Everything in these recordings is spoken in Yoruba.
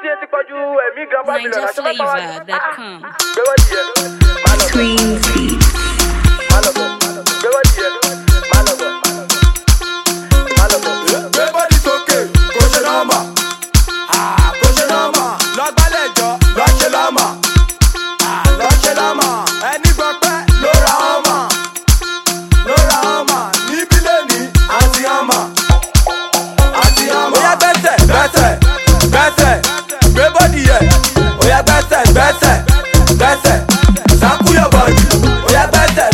Clean beats. Everybody's okay, coach Lama. Coach Lama. Lọ́gbàlejò, lọ́ṣẹ̀ Lama. Lọ́ṣẹ̀ Lama. Ẹni gbọ́pẹ́ ló ra ọmọ. Níbí lẹ́ni àti ọmọ. Oya gbẹ́sẹ̀, gbé bọ́dì yẹ. Oya gbẹ́sẹ̀. Sákú your body. Oya gbẹ́sẹ̀,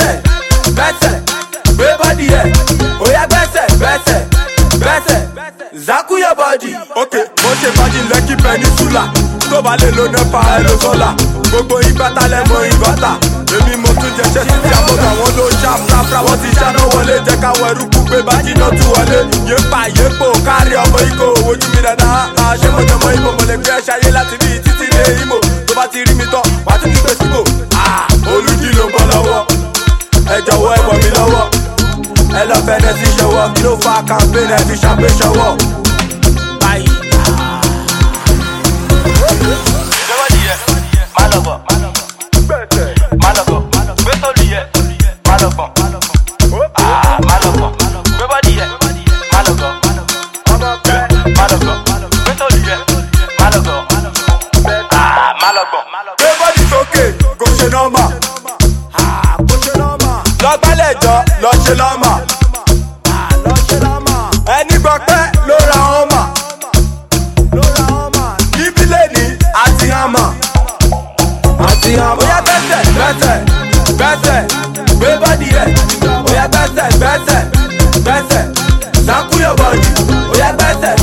gbé bọ́dì yẹ. Oya gbẹ́sẹ̀. Zaku your body. Okay, mo ṣe fàájì Lekki Peninsula. Tó bá lè lo nepa ẹ̀rọ sọ́la. Gbogbo ìgbàta lẹ́mọ ìgbọ́ta. Èmi mo tún jẹ ṣẹ́sì tí a mọ̀ gbà wọ́n ló ṣá fúráfúrá. Wọ́n ti ṣáná wọlé jẹ́ káwọ́ ẹrú kú pé bá jiná tún wọlé. Yépo kárí ọmọ Ìkó ojú mi dada. Ṣé mo jọmọ Ìbò mo lè gbé ẹṣẹ ayé láti rí títí dé Ìmò. Tó bá ti rí mi tán, wàá tún kígbe síbò. Olùdí ló ń bọ́ lọ́wọ́. Ẹ jọ̀wọ́ ẹ bọ̀ mí lọ́wọ́. Ẹ lọ fẹ́rẹ́ sí ṣọwọ́. Kí ló fa campaign ẹ fi ṣàpè ṣọwọ́. Báyìí. Everybody's okay, go ṣe normal. Lọ́gbàlejò, lọ́ṣẹ̀ Lama. Ẹni gbọ́pẹ́ ló ra ọmọ. Níbí lẹ́ni àti ọmọ. Oya gbẹ́sẹ̀, gbé bọ́dì yẹ. Oya gbẹ́sẹ̀. Sákú your body. Oya gbẹ́sẹ̀,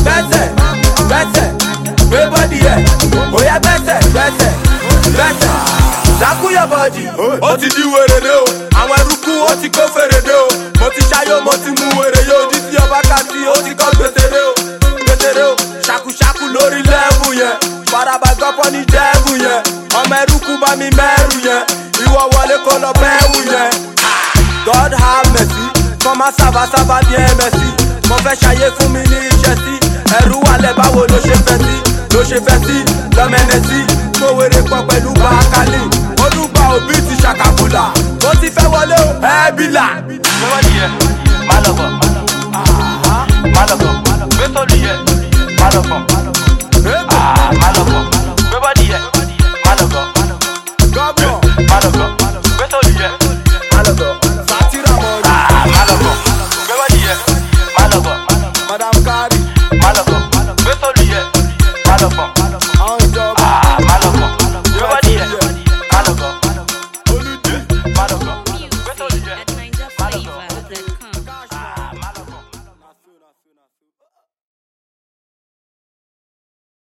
gbé bọ́dì yẹ. Oya gbẹ́sẹ̀. Sákú your body. Ó ti di wèrè dé o. Àwọn ẹrúkú ó ti kó fèrè dé o. Mo ti ṣayó mo ti mú wèrè yóò. Dídí ọba kàtí ó ti kọ́ gbèsè dé o. Ṣàkúṣàkú lórí lẹ́bù yẹn. Faraba gọ́pọ̀ ní jẹ́bù yẹn. Ọmọ ẹrúkú bá mi mẹ́rù yẹn. Ìwọ wọlé kó lọ bẹ́ẹ̀wù yẹn. God have mercy. Kọ́ máa sábàsábà ní ẹ̀mẹ́sì. Mo fẹ́ ṣayé fún mi ní iṣẹ́ sí. Ẹ̀rú wálẹ̀ báwo ló ṣe fẹ́ sí. Lọ́mẹ́nẹ́ sí. Kó wèrè pọ̀ pẹ̀lú bákálì. Olúgbà òbí ti ṣàkàbùlà. Mo ti fẹ́ wọlé o. Ẹ bìlà.